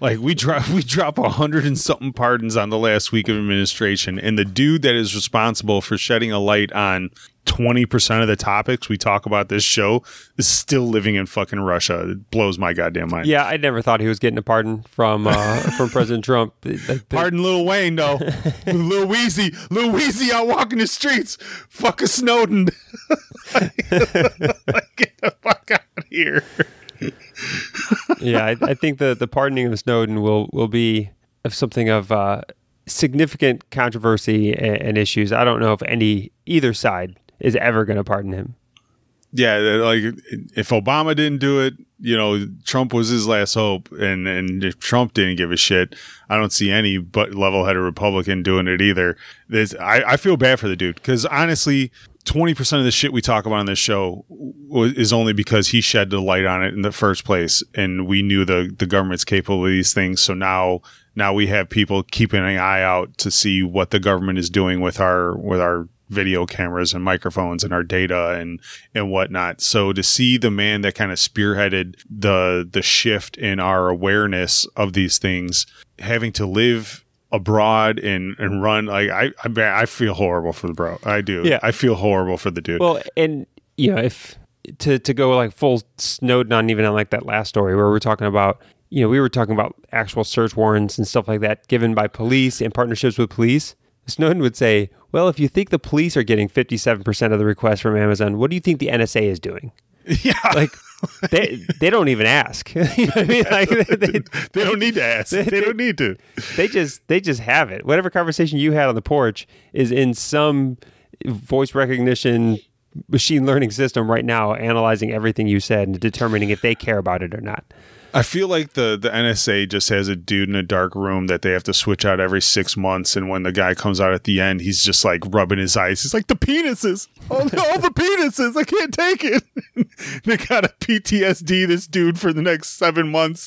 Like we drop we drop a hundred and something pardons on the last week of administration, and the dude that is responsible for shedding a light on twenty percent of the topics we talk about this show is still living in fucking Russia. It blows my goddamn mind. Yeah, I never thought he was getting a pardon from uh, from President Trump. Like, Pardon Lil Wayne though. Lil Weezy, Lil Weezy out walking the streets. Fuck a Snowden. Like, get the fuck out of here. Yeah, I, I think the, the pardoning of Snowden will, will be of something of uh, significant controversy and, and issues. I don't know if any either side is ever going to pardon him. Yeah, like if Obama didn't do it, you know, Trump was his last hope, and and if Trump didn't give a shit, I don't see any but level-headed Republican doing it either. There's, I, I feel bad for the dude because honestly, twenty percent of the shit we talk about on this show is only because he shed the light on it in the first place, and we knew the the government's capable of these things. So now now we have people keeping an eye out to see what the government is doing with our with our video cameras and microphones and our data and and whatnot. So to see the man that kind of spearheaded the the shift in our awareness of these things having to live abroad and and run, like I I, I feel horrible for the bro. I do. Yeah. I feel horrible for the dude. Well, and you know, if to to go like full Snowden on even on like that last story where we're talking about, you know, we were talking about actual search warrants and stuff like that given by police and partnerships with police. Snowden would say, well, if you think the police are getting fifty-seven percent of the requests from Amazon, what do you think the N S A is doing? Yeah. Like, they they don't even ask. You know what I mean? Like, they, they, they don't need to ask. They, they don't need to. They just they just have it. Whatever conversation you had on the porch is in some voice recognition machine learning system right now, analyzing everything you said and determining if they care about it or not. I feel like the, the N S A just has a dude in a dark room that they have to switch out every six months. And when the guy comes out at the end, he's just like rubbing his eyes. He's like, the penises. Oh, all the penises. I can't take it. They got a P T S D this dude for the next seven months.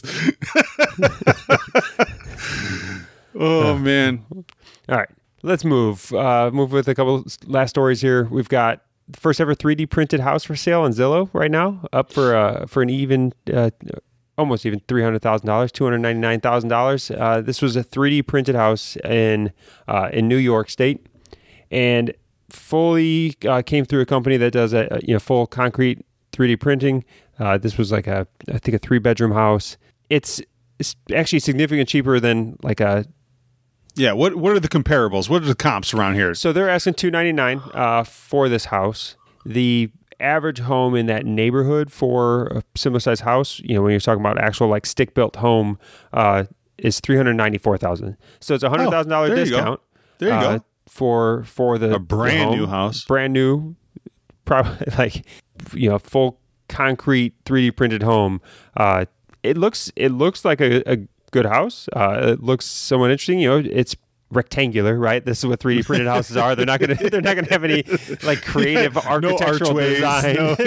Oh, man. All right. Let's move. Uh, move with a couple last stories here. We've got the first ever three D printed house for sale on Zillow right now, up for uh, for an even... Uh, almost even three hundred thousand dollars, two hundred ninety-nine thousand dollars. Uh, this was a three D printed house in uh, in New York State, and fully uh, came through a company that does a, a you know full concrete three D printing. Uh, this was like a I think a three bedroom house. It's, it's actually significantly cheaper than like a. Yeah, what what are the comparables? What are the comps around here? So they're asking two ninety-nine uh, for this house. The average home in that neighborhood for a similar size house, you know, when you're talking about actual like stick built home, uh, is three hundred ninety-four thousand dollars. So it's a hundred thousand dollar oh, there discount. You there you uh, go. For for the a brand the new house, brand new, probably like you know full concrete three D printed home. Uh, it looks it looks like a, a good house. Uh, it looks somewhat interesting. You know, it's rectangular, right? This is what three D printed houses are. They're not gonna they're not gonna have any like creative yeah, architectural no design. No.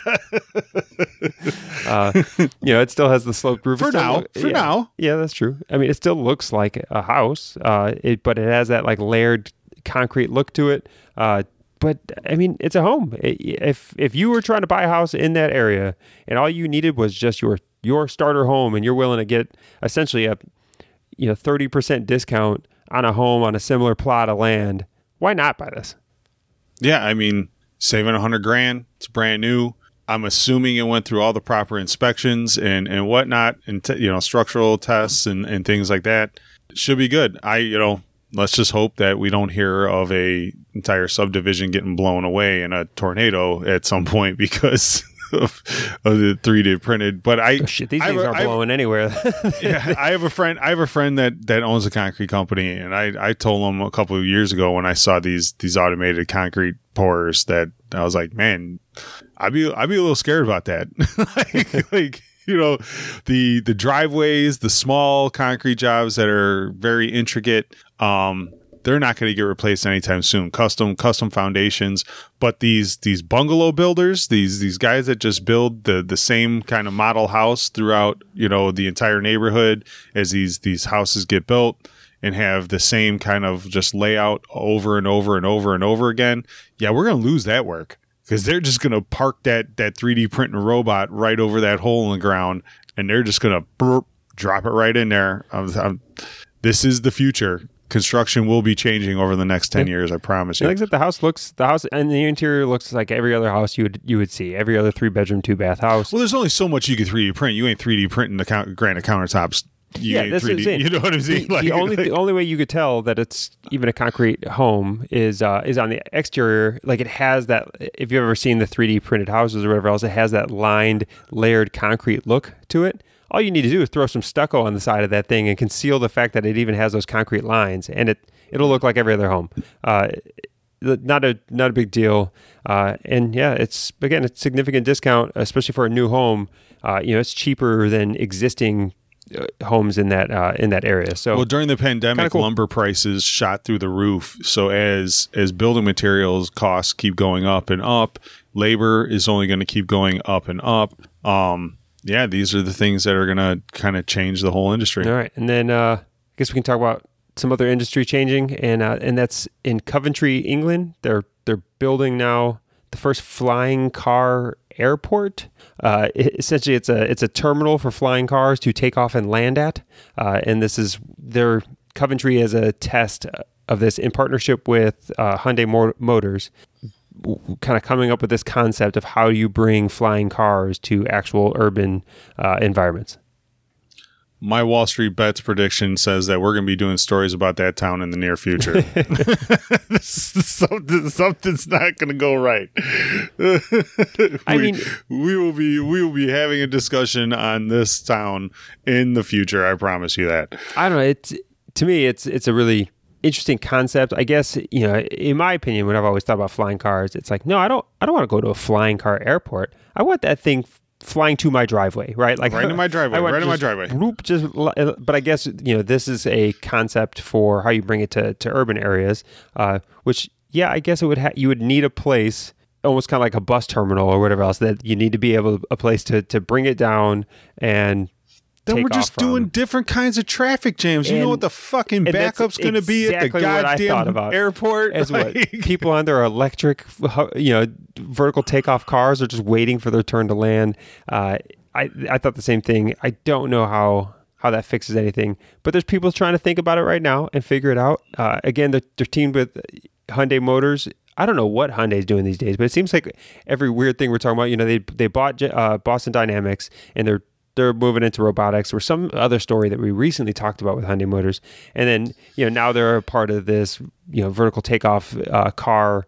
uh, you know, it still has the sloped roof for now. Look, for yeah, now, yeah, that's true. I mean, it still looks like a house, uh, it, but it has that like layered concrete look to it. Uh, but I mean, it's a home. If if you were trying to buy a house in that area and all you needed was just your your starter home, and you're willing to get essentially a you know thirty percent discount on a home on a similar plot of land, why not buy this? Yeah, I mean, saving a hundred grand, it's brand new. I'm assuming it went through all the proper inspections and, and whatnot, and t- you know, structural tests and, and things like that. It should be good. I, you know, let's just hope that we don't hear of a entire subdivision getting blown away in a tornado at some point because of, of the three D printed. But I, oh, shit, these I things a, aren't blowing anywhere. Yeah, I have a friend. I have a friend that, that owns a concrete company, and I, I told him a couple of years ago when I saw these these automated concrete pourers that I was like, man, I'd be I'd be a little scared about that. like, like you know, the the driveways, the small concrete jobs that are very intricate. Um, they're not going to get replaced anytime soon. Custom custom foundations, but these these bungalow builders, these these guys that just build the the same kind of model house throughout, you know, the entire neighborhood as these these houses get built and have the same kind of just layout over and over and over and over again. Yeah, we're going to lose that work because they're just going to park that that three D printing robot right over that hole in the ground, and they're just going to burp, drop it right in there. I'm, I'm, this is the future. Construction will be changing over the next ten years. I promise you. Like I said, the house looks the house and the interior looks like every other house you would you would see. Every other three bedroom, two bath house. Well, there's only so much you can three D print. You ain't three D printing the count, granite countertops. You yeah, ain't that's three D, what I'm saying. You know what I'm saying? The, like, the only like, the only way you could tell that it's even a concrete home is uh, is on the exterior. Like it has that. If you've ever seen the three D printed houses or whatever else, it has that lined, layered concrete look to it. All you need to do is throw some stucco on the side of that thing and conceal the fact that it even has those concrete lines, and it it'll look like every other home. Uh, not a not a big deal. Uh, and yeah, it's again a significant discount, especially for a new home. Uh, you know, it's cheaper than existing uh, homes in that uh, in that area. So well, during the pandemic, cool. lumber prices shot through the roof. So as as building materials costs keep going up and up, labor is only going to keep going up and up. Um, yeah, these are the things that are going to kind of change the whole industry. All right, and then uh, I guess we can talk about some other industry changing, and uh, and that's in Coventry, England. They're they're building now the first flying car airport. Uh, it, essentially, it's a it's a terminal for flying cars to take off and land at, uh, and this is their Coventry as a test of this in partnership with uh, Hyundai Mo- Motors. Kind of coming up with this concept of how you bring flying cars to actual urban uh, environments. My Wall Street Bets prediction says that we're going to be doing stories about that town in the near future. Something, something's not going to go right. I we, mean, we will be we will be having a discussion on this town in the future. I promise you that. I don't know. It's to me, it's it's a really interesting concept. I guess, you know, in my opinion, when I've always thought about flying cars, it's like, no, I don't I don't want to go to a flying car airport. I want that thing flying to my driveway, right? Like right in my driveway, right in my driveway. Whoop, just, but I guess, you know, this is a concept for how you bring it to, to urban areas, uh, which, yeah, I guess it would ha- you would need a place, almost kind of like a bus terminal or whatever else, that you need to be able, a place to, to bring it down and then we're just doing from. different kinds of traffic jams. You and, know what the fucking backup's going to be at the goddamn airport? As what people on their electric, you know, vertical takeoff cars are just waiting for their turn to land. Uh, I I thought the same thing. I don't know how how that fixes anything, but there's people trying to think about it right now and figure it out. Uh, again, they're, they're teamed with Hyundai Motors. I don't know what Hyundai's doing these days, but it seems like every weird thing we're talking about. You know, they they bought uh, Boston Dynamics, and they're They're moving into robotics, or some other story that we recently talked about with Hyundai Motors. And then, you know, now they're a part of this, you know, vertical takeoff uh, car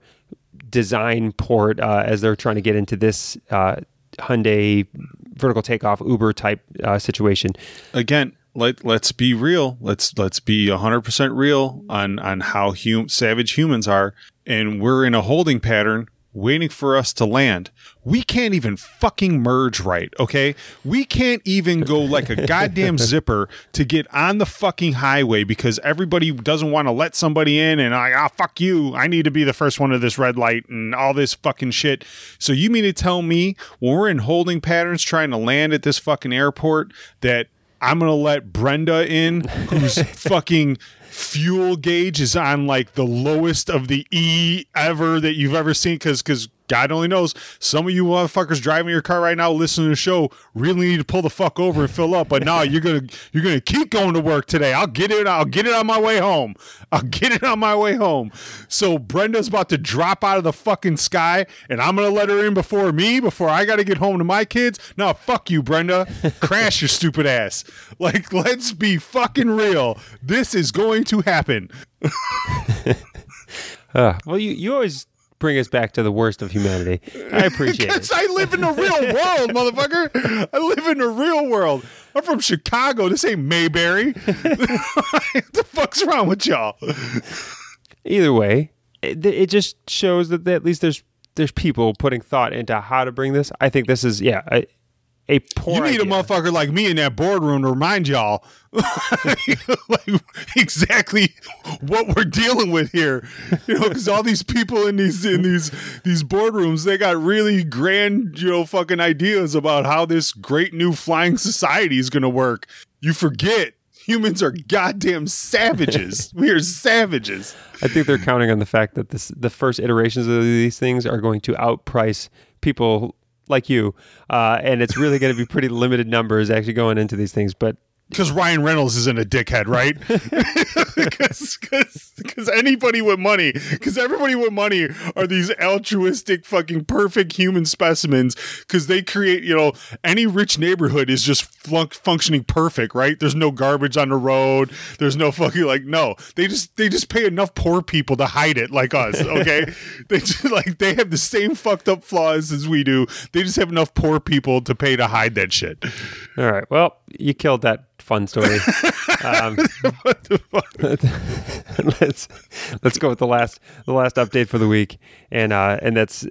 design port uh, as they're trying to get into this uh, Hyundai vertical takeoff Uber type uh, situation. Again, let let's be real. Let's let's be one hundred percent real on on how hum- savage humans are, and we're in a holding pattern waiting for us to land. We can't even fucking merge right, okay? We can't even go like a goddamn zipper to get on the fucking highway because everybody doesn't want to let somebody in, and I, ah, fuck you. I need to be the first one of this red light and all this fucking shit. So you mean to tell me when we're in holding patterns trying to land at this fucking airport that I'm going to let Brenda in, who's fucking fuel gauge is on like the lowest of the E ever that you've ever seen, because because God only knows some of you motherfuckers driving your car right now listening to the show really need to pull the fuck over and fill up, but no, you're gonna you're gonna keep going to work today. I'll get it I'll get it on my way home. I'll get it on my way home. So Brenda's about to drop out of the fucking sky, and I'm gonna let her in before me, before I gotta get home to my kids. No, fuck you, Brenda. Crash your stupid ass. Like, let's be fucking real. This is going to happen. uh, well, you, you always bring us back to the worst of humanity. I appreciate it. I live in the real world, motherfucker. I live in the real world. I'm from Chicago. This ain't Mayberry. What the fuck's wrong with y'all? Either way, it, it just shows that at least there's there's people putting thought into how to bring this. I think this is, yeah, a, a poor You need idea. a motherfucker like me in that boardroom to remind y'all like exactly what we're dealing with here. You know, because all these people in these in these these boardrooms, they got really grand, you know, fucking ideas about how this great new flying society is going to work. You forget humans are goddamn savages. We are savages. I think they're counting on the fact that this the first iterations of these things are going to outprice people like you, uh, and it's really going to be pretty limited numbers actually going into these things. But Because Ryan Reynolds isn't a dickhead, right? Because anybody with money, because everybody with money are these altruistic, fucking perfect human specimens. Because they create, you know, any rich neighborhood is just flunk- functioning perfect, right? There's no garbage on the road. There's no fucking like no. They just they just pay enough poor people to hide it, like us. Okay, they just, like they have the same fucked up flaws as we do. They just have enough poor people to pay to hide that shit. All right. Well, you killed that fun story. Um, What the fuck? let's let's go with the last the last update for the week, and uh, and that's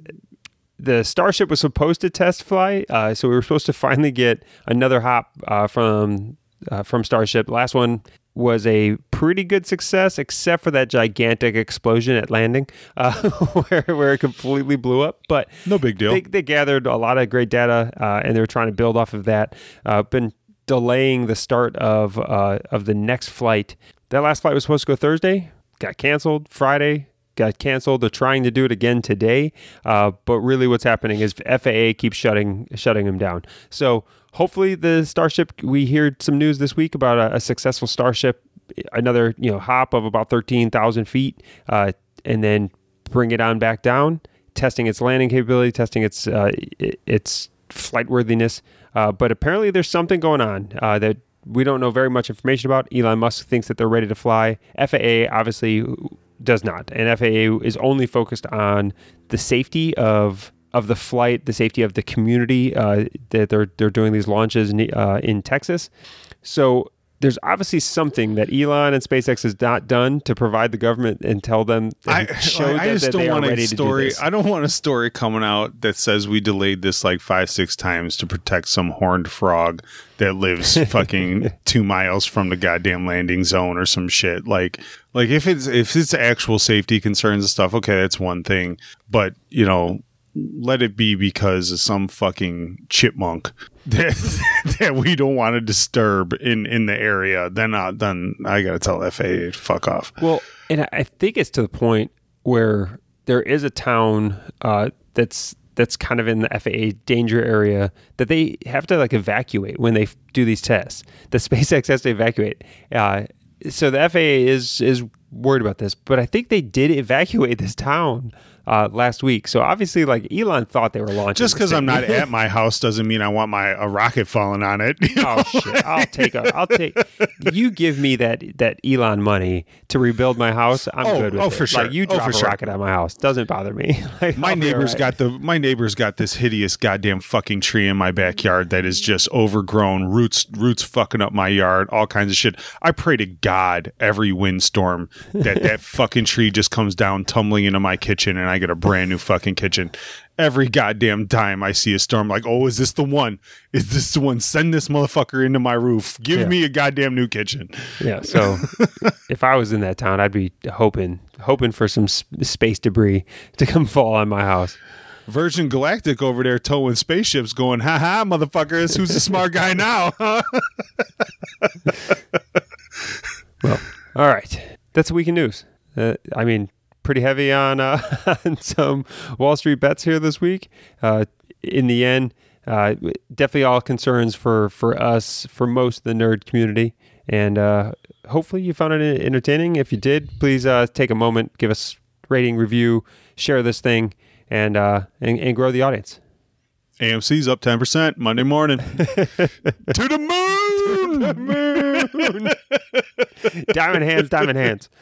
the Starship was supposed to test fly, uh, so we were supposed to finally get another hop uh, from uh, from Starship. The last one was a pretty good success, except for that gigantic explosion at landing, uh, where where it completely blew up. But No big deal. They, they gathered a lot of great data, uh, and they were trying to build off of that. Uh, been delaying the start of uh, of the next flight. That last flight was supposed to go Thursday, got canceled. Friday got canceled. They're trying to do it again today, uh, but really, what's happening is F A A keeps shutting shutting them down. So hopefully, the Starship. We hear some news this week about a, a successful Starship, another you know hop of about thirteen thousand feet, uh, and then bring it on back down, testing its landing capability, testing its uh, its flight worthiness. Uh, but apparently there's something going on uh, that we don't know very much information about. Elon Musk thinks that they're ready to fly. F A A obviously does not. And F A A is only focused on the safety of of the flight, the safety of the community uh, that they're they're doing these launches in, uh, in Texas. So there's obviously something that Elon and SpaceX has not done to provide the government and tell them. I, show like, them I just that don't they are want ready a to do story. this. I don't want a story coming out that says we delayed this like five, six times to protect some horned frog that lives fucking two miles from the goddamn landing zone or some shit. Like, like if it's if it's actual safety concerns and stuff, okay, that's one thing. But you know, let it be because of some fucking chipmunk that, that we don't want to disturb in, in the area. Then, uh, then I gotta tell F A A to fuck off. Well, and I think it's to the point where there is a town uh, that's that's kind of in the F A A danger area that they have to like evacuate when they f- do these tests. The SpaceX has to evacuate. Uh, so the F A A is is worried about this, but I think they did evacuate this town uh, last week. So obviously, like Elon thought they were launching. Just because I'm not at my house doesn't mean I want my a rocket falling on it. You know? Oh shit! I'll take a. I'll take. You give me that that Elon money to rebuild my house. I'm Oh, good with oh, it. for sure. Like you Oh, drop for a sure. rocket on my house, doesn't bother me. Like, My I'll be neighbor's all right. got the my neighbor's got this hideous goddamn fucking tree in my backyard that is just overgrown, roots roots fucking up my yard, all kinds of shit. I pray to God every windstorm that that fucking tree just comes down tumbling into my kitchen and I get a brand new fucking kitchen. Every goddamn time I see a storm, like, oh, is this the one? Is this the one? Send this motherfucker into my roof. Give Yeah. me a goddamn new kitchen. Yeah. So if I was in that town, I'd be hoping hoping for some s- space debris to come fall on my house. Virgin Galactic over there towing spaceships going, ha ha, motherfuckers, who's the smart guy now? Well, all right. That's a week in news. Uh, I mean, pretty heavy on, uh, on some Wall Street bets here this week. Uh, in the end, uh, definitely all concerns for, for us, for most of the nerd community. And uh, hopefully you found it entertaining. If you did, please uh, take a moment, give us rating, review, share this thing, and uh, and, and grow the audience. A M C's up ten percent Monday morning. To the moon! The moon! Diamond hands, diamond hands.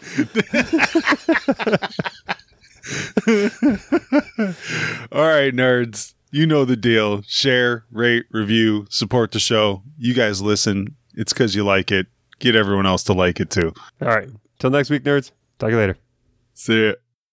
All right, nerds. You know the deal. Share, rate, review, support the show. You guys listen. It's because you like it. Get everyone else to like it too. All right. Till next week, nerds. Talk to you later. See ya.